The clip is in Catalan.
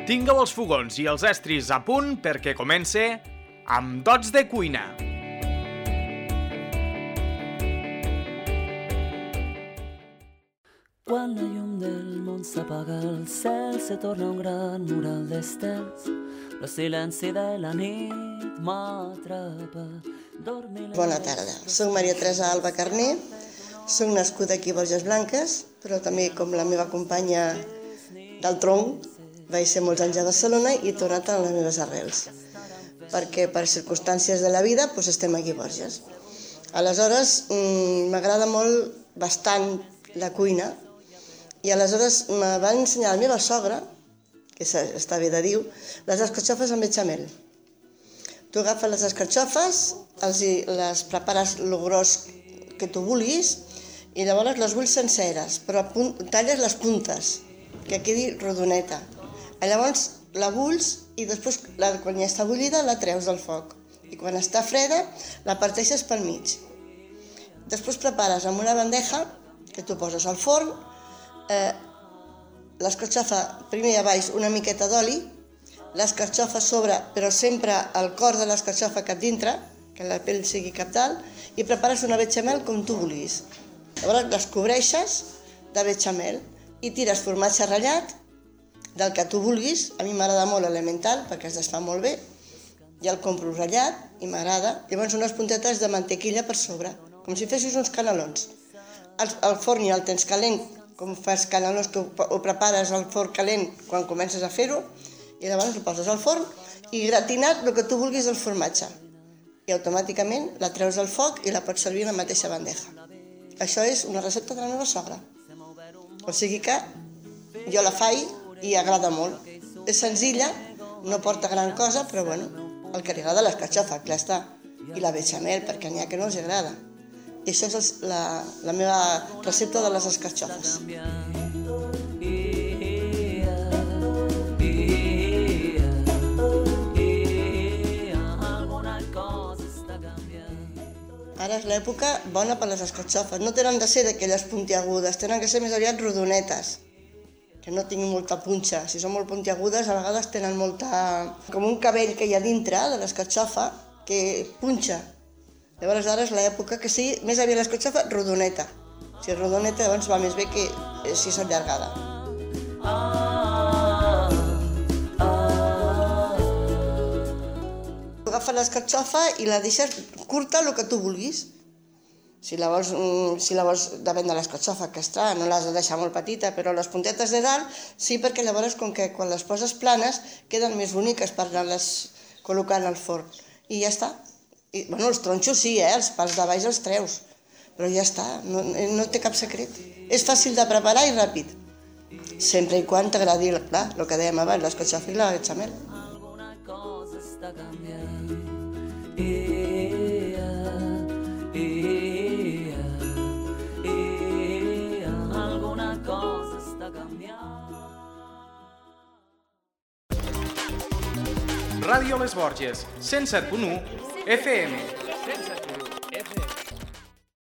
Tingueu els fogons i els estris a punt perquè comence amb Dots de Cuina. Quan la llum del món s'apaga al cel se torna un gran mural d'estels. El silenci de la nit m'atrapa. Bona tarda, soc Maria Teresa Alba Carné, soc nascuda aquí a Borges Blanques, però també com la meva companya del tronc vaig ser molts anys a Barcelona i he tornat a les meves arrels, perquè per circumstàncies de la vida estem aquí a Borges. Aleshores m'agrada molt, bastant, la cuina, i aleshores me va ensenyar la meva sogra, que està bé de dir, les escarxofes amb bechamel. Tu agafes les escarxofes, les prepares el gros que tu vulguis i llavors les vull senceres, però talles les puntes, que quedi rodoneta. Llavors la bulls i després, quan ja està bullida, la treus del foc. I quan està freda, la parteixes pel mig. Després prepares amb una bandeja que tu poses al forn, l'escarxofa primer a baix una miqueta d'oli, l'escarxofa a sobre, però sempre el cor de l'escarxofa cap dintre, que la pell sigui cap dalt, i prepares una bechamel com tu vulguis. Llavors les cobreixes de bechamel i tires formatge ratllat, del que tu vulguis. A mi m'agrada molt l'elemental perquè es desfà molt bé, ja el compro ratllat i m'agrada. Llavors unes puntetes de mantequilla per sobre, com si fessis uns canelons. El forn ja el tens calent, com fas canelons que ho prepares al forn calent quan comences a fer-ho, i llavors ho poses al forn i gratinat el que tu vulguis del formatge. I automàticament la treus del foc i la pots servir en la mateixa bandeja. Això és una recepta de la meva sogra. O sigui que jo la faig i agrada molt. És senzilla, no porta gran cosa, però bueno, el que li agrada l'escarxofa, clar està, i la bechamel, perquè n'hi ha que no els agrada. I això és la meva recepta de les escarxofes. Ara és l'època bona per les escarxofes. No tenen de ser d'aquelles puntiagudes, tenen que ser més aviat rodonetes, que no tinguin molta punxa. Si són molt puntiagudes, a vegades tenen com un cabell que hi ha dintre de l'escarxofa que punxa. Llavors ara és l'època que sigui més aviat l'escarxofa rodoneta. Si és rodoneta, llavors va més bé que si és allargada. Agafes l'escarxofa i la deixes curta el que tu vulguis. Si la vols, depèn de l'escarxofa que està, no l'has de deixar molt petita, però les puntetes de dalt sí, perquè llavors com que quan les poses planes queden més boniques per anar-les col·locant al forn. I ja està. Bueno, els tronxos sí, els pals de baix els treus, però ja està, no té cap secret. És fàcil de preparar i ràpid, sempre i quan t'agradi, clar, el que dèiem abans, l'escarxofa i la bechamel. Alguna cosa està canviant. Alguna cosa està canviant. Ràdio Les Borges, 107.1 FM.